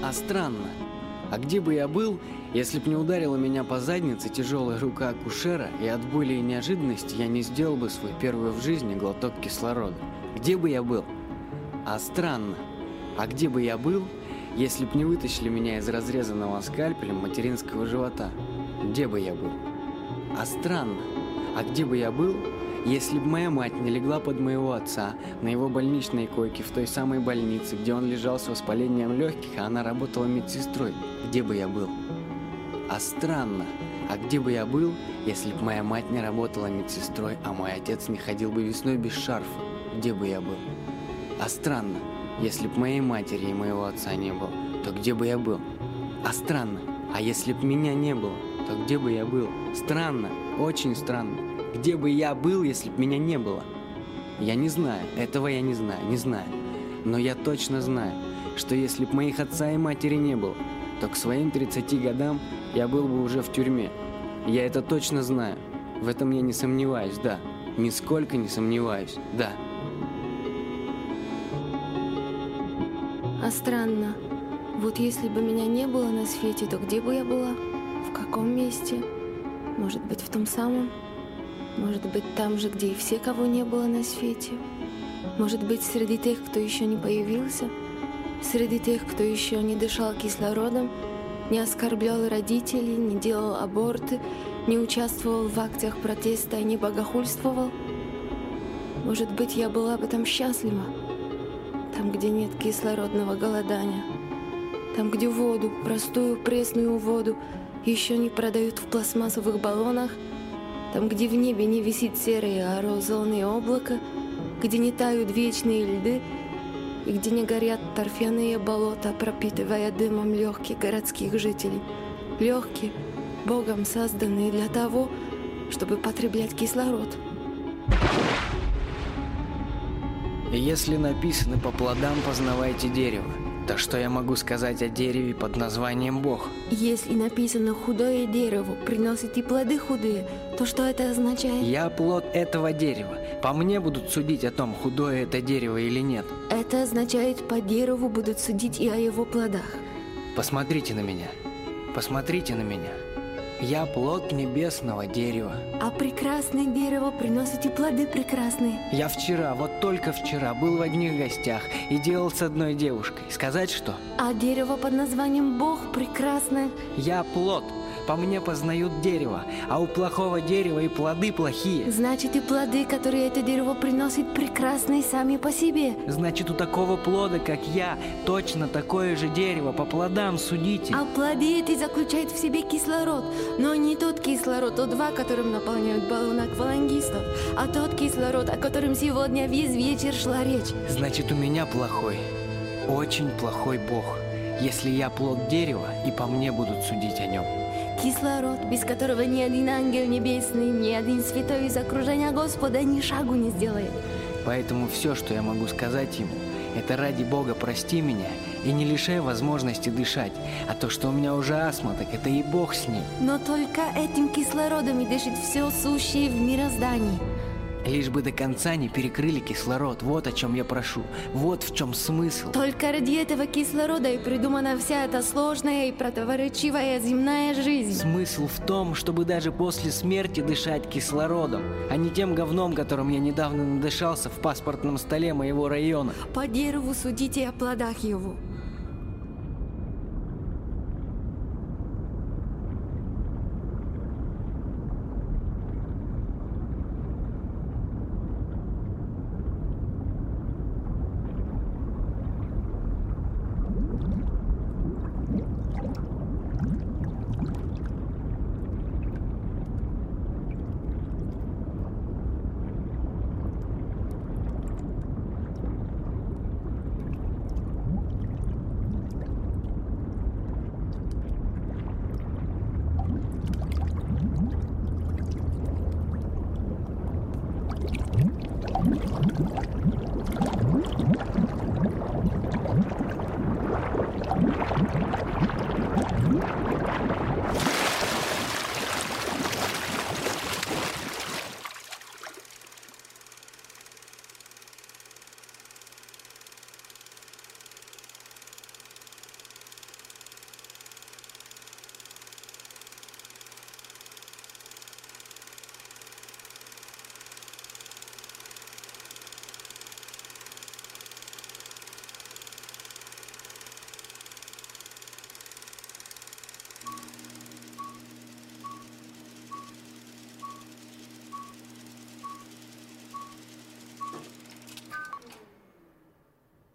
А странно, а где бы я был, если б не ударила меня по заднице тяжелая рука акушера, и от боли и неожиданности я не сделал бы свой первый в жизни глоток кислорода? Где бы я был? А странно, а где бы я был, если б не вытащили меня из разрезанного скальпелем материнского живота? Где бы я был? А странно, а где бы я был, если бы моя мать не легла под моего отца на его больничной койке в той самой больнице, где он лежал с воспалением легких, а она работала медсестрой? Где бы я был? А странно, а где бы я был, если бы моя мать не работала медсестрой, а мой отец не ходил бы весной без шарфа? Где бы я был? А странно, если б моей матери и моего отца не было, то где бы я был? А странно, а если б меня не было, то где бы я был? Странно, очень странно. Где бы я был, если б меня не было? Я не знаю, этого я не знаю. Но я точно знаю, что если б моих отца и матери не было, то к своим 30 годам я был бы уже в тюрьме. Я это точно знаю. В этом я не сомневаюсь, да. Нисколько не сомневаюсь, да. А странно, вот если бы меня не было на свете, то где бы я была? В каком месте? Может быть, в том самом? Может быть, там же, где и все, кого не было на свете? Может быть, среди тех, кто еще не появился? Среди тех, кто еще не дышал кислородом, не оскорблял родителей, не делал аборты, не участвовал в акциях протеста и не богохульствовал? Может быть, я была бы там счастлива? Там, где нет кислородного голодания. Там, где воду, простую пресную воду, еще не продают в пластмассовых баллонах. Там, где в небе не висит серое аэрозольное облако, где не тают вечные льды и где не горят торфяные болота, пропитывая дымом легкие городских жителей. Легкие, Богом созданные для того, чтобы потреблять кислород. Если написано «по плодам познавайте дерево», то что я могу сказать о дереве под названием Бог? Если написано «худое дерево приносит и плоды худые», то что это означает? Я плод этого дерева. По мне будут судить о том, худое это дерево или нет. Это означает, по дереву будут судить и о его плодах. Посмотрите на меня. Посмотрите на меня. Я плод небесного дерева. А прекрасное дерево приносит и плоды прекрасные. Я вчера, вот только вчера, был в одних гостях и делал с одной девушкой. Сказать что? А дерево под названием Бог прекрасное. Я плод. По мне познают дерево, а у плохого дерева и плоды плохие. Значит, и плоды, которые это дерево приносит, прекрасные сами по себе. Значит, у такого плода, как я, точно такое же дерево, по плодам судите. А плоды эти заключают в себе кислород. Но не тот кислород О2, которым наполняют баллон аквалангистов, а тот кислород, о котором сегодня весь вечер шла речь. Значит, у меня плохой, очень плохой Бог, если я плод дерева, и по мне будут судить о нем. Кислород, без которого ни один ангел небесный, ни один святой из окружения Господа ни шагу не сделает. Поэтому все, что я могу сказать ему, это ради Бога прости меня и не лишай возможности дышать. А то, что у меня уже астма, так это и Бог с ней. Но только этим кислородом и дышит все сущее в мироздании. Лишь бы до конца не перекрыли кислород. Вот о чем я прошу. Вот в чем смысл. Только ради этого кислорода и придумана вся эта сложная и противоречивая земная жизнь. Смысл в том, чтобы даже после смерти дышать кислородом, а не тем говном, которым я недавно надышался в паспортном столе моего района. По дереву судите о плодах его.